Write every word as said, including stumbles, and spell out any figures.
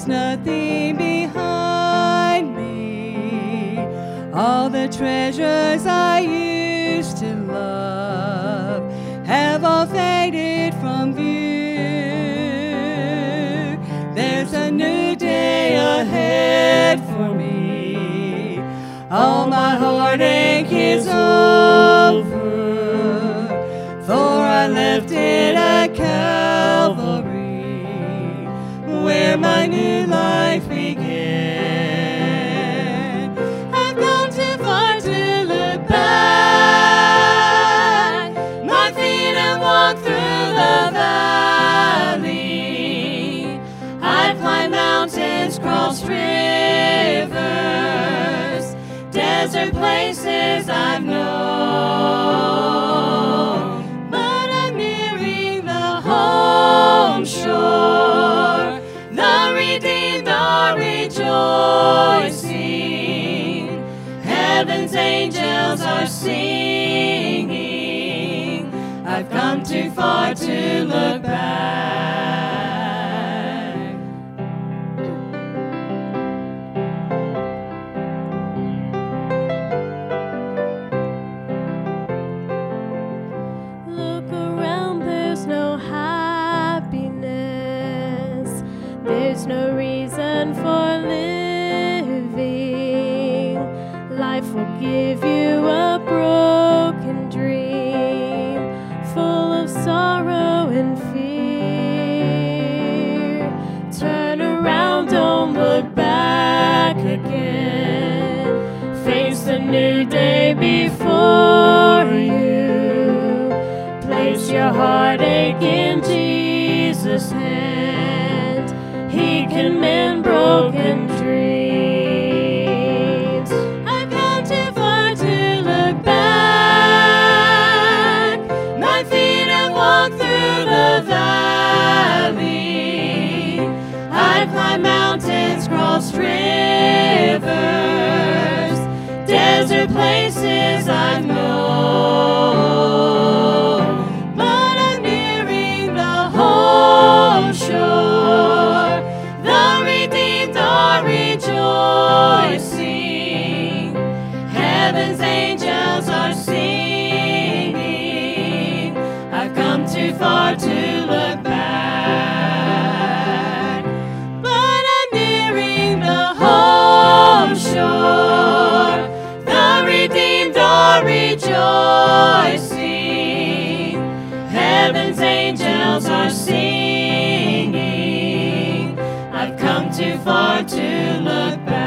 There's nothing behind me. All the treasures I used to love have all faded from view. There's a new day ahead for me. All my heartache is over, for I left it at Calvary, where my new life began. I've gone too far to look back. My feet have walked through the valley. I've climbed mountains, crossed rivers, desert places I've known. But I'm nearing the home shore. The redeemed are rejoicing. Heaven's angels are singing. I've come too far to look back. Look around, there's no happiness. There's no reason for living. Life will give you a broken dream, full of sorrow and fear. Turn around, don't look back again. Face the new day before you. Place your heartache in Jesus' hand. He can mend broken dreams. I've gone too far to look back. My feet have walked through the valley. I've climbed mountains, crossed rivers, desert places I've known. But I'm nearing the home shore. The redeemed are rejoicing. Heaven's angels are singing. I've come too far to look back. But I'm nearing the home shore. The redeemed are rejoicing. Heaven's angels are singing. I've come too far to look back.